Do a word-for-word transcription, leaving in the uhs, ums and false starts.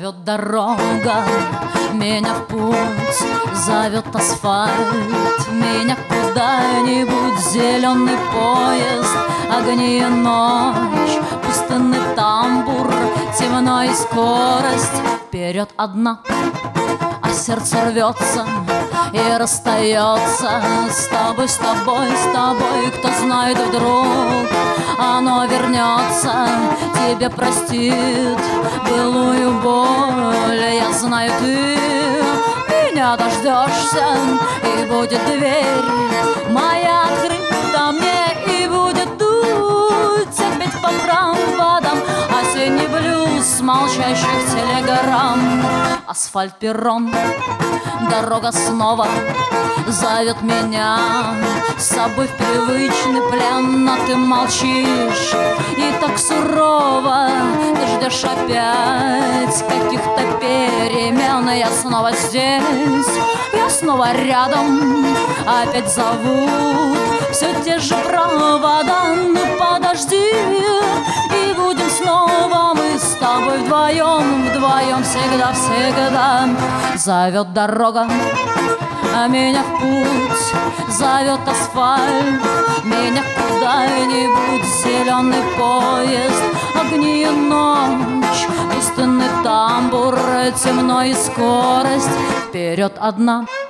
Зовет дорога, меня в путь, зовет асфальт, меня куда-нибудь. Зеленый поезд, огни и ночь, пустынный тамбур, темно и скорость. Вперед одна, а сердце рвется и расстается. С тобой, с тобой, с тобой, кто знает, вдруг оно вернется, тебе простит былую боль. Я знаю, ты меня дождешься, и будет дверь моя открыта мне, и будет дуть опять по проводам осенний блюз молчащих телеграмм. Асфальт, перрон, дорога снова зовет меня с собой в привычный плен, но ты молчишь и так сурово. Ты ждешь опять каких-то перемен. Я снова здесь, я снова рядом, опять зовут все те же провода. Ну подожди, и будем снова мы с тобой вдвоем, вдвоем всегда-всегда. Зовет дорога, а меня в путь, зовет асфальт, меня куда-нибудь. Зеленый поезд, огни и ночь, пустынный тамбур, темно и скорость. Вперед одна,